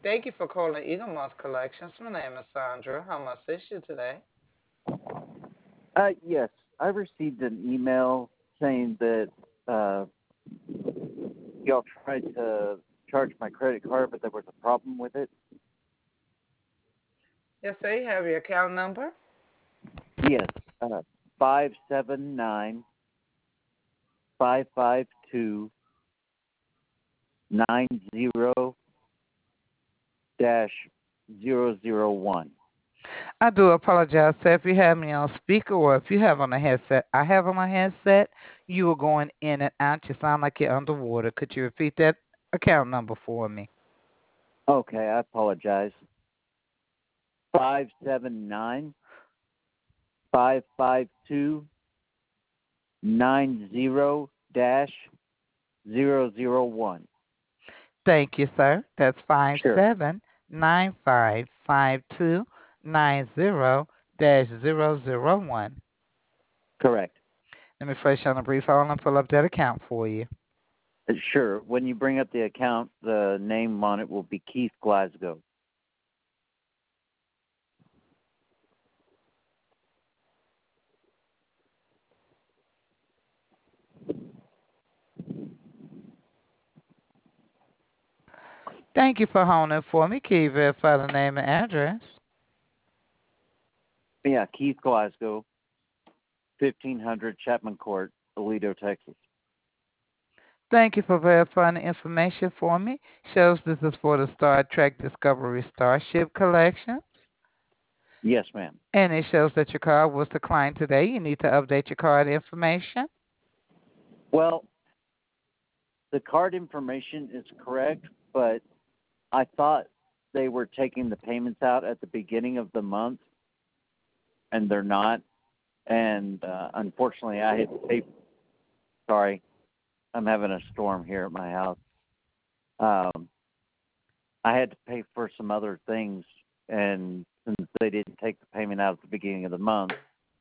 Thank you for calling Eagle Moss Collections. My name is Sandra. How may I assist you today? Yes, I received an email saying that uh, y'all tried to charge my credit card, but there was a problem with it. Yes, sir. You have your account number. Yes, 579-552-90-001. I do apologize, sir, if you have me on speaker or if you have on a headset. I have on my headset. You are going in and out. You sound like you're underwater. Could you repeat that account number for me? Okay, I apologize. 579-552-90-001. Thank you, sir. That's five Sure, seven 955290-001. correct. Let me flash on a brief hold and pull up that account for you. Sure. When you bring up the account, the name on it will be Keith Glasgow. Thank you for holding for me. Can you verify the name and address? Yeah, Keith Glasgow, 1500 Chapman Court, Aledo, Texas. Thank you for verifying the information for me. Shows this is for the Star Trek Discovery Starship Collection. Yes, ma'am. And it shows that your card was declined today. You need to update your card information. Well, the card information is correct, but I thought they were taking the payments out at the beginning of the month, and they're not. And unfortunately, I had to pay. Sorry, I'm having a storm here at my house. Um, I had to pay for some other things, and since they didn't take the payment out at the beginning of the month,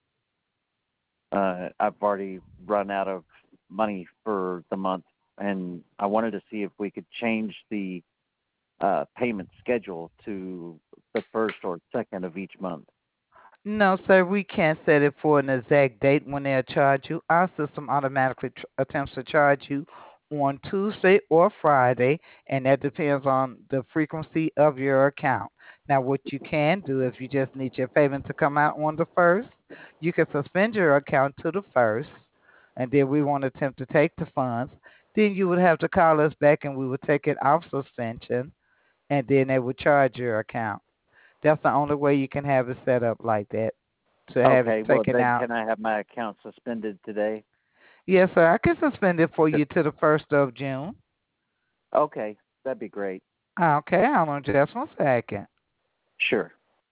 I've already run out of money for the month, and I wanted to see if we could change the payment schedule to the first or second of each month. No, sir, we can't set it for an exact date when they'll charge you. Our system automatically attempts to charge you on Tuesday or Friday, and that depends on the frequency of your account. Now, what you can do if you just need your payment to come out on the first, you can suspend your account to the first, and then we won't attempt to take the funds. Then you would have to call us back, and we would take it off suspension, and then they would charge your account. That's the only way you can have it set up like that to have it Okay, well taken then out. can I have my account suspended today? Yes, sir. I can suspend it for you to the 1st of June. Okay, that'd be great. Okay, hold on just 1 second. Sure.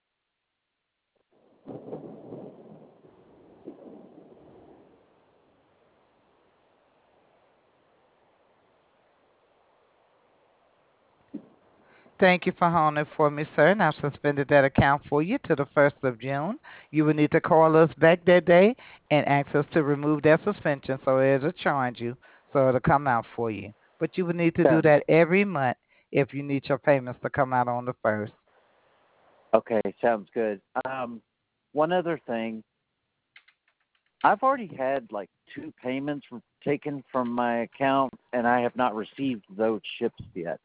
Thank you for holding it for me, sir. And I've suspended that account for you to the 1st of June. You will need to call us back that day and ask us to remove that suspension so it'll charge you, so it'll come out for you. But you will need to do Sounds that every month if you need your payments to come out on the first. okay. Sounds good. One other thing, I've already had like two payments taken from my account, and I have not received those ships yet.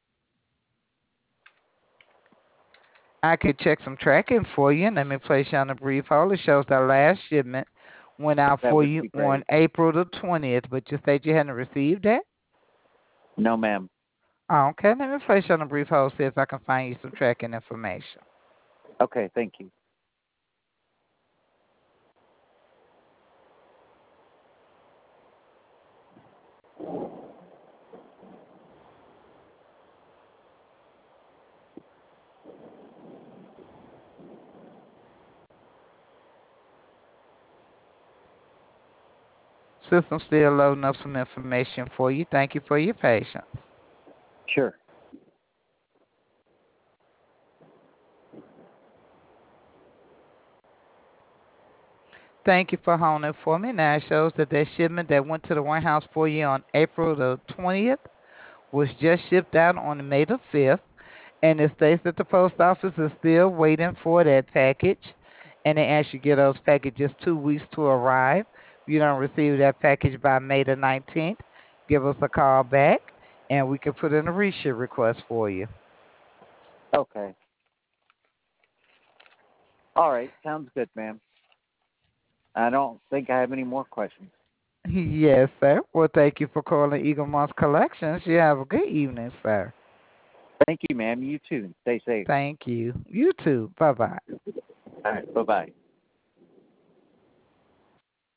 I could check some tracking for you. Let me place you on a brief hold. It shows that last shipment went out That for would you be on great. April the 20th, but you said you hadn't received that? No, ma'am. Okay, let me place you on a brief hold, see if I can find you some tracking information. Okay, thank you. System still loading up some information for you. Thank you for your patience. Sure. Thank you for holding it for me. Now it shows that that shipment that went to the warehouse for you on April the 20th was just shipped out on May the 5th. And it states that the post office is still waiting for that package, and they ask you to get those packages 2 weeks to arrive. If you don't receive that package by May the 19th, give us a call back, and we can put in a reship request for you. Okay. All right. Sounds good, ma'am. I don't think I have any more questions. Yes, sir. Well, thank you for calling Eagle Moss Collections. You have a good evening, sir. Thank you, ma'am. You too. Stay safe. Thank you. You too. Bye bye. All right. Bye bye.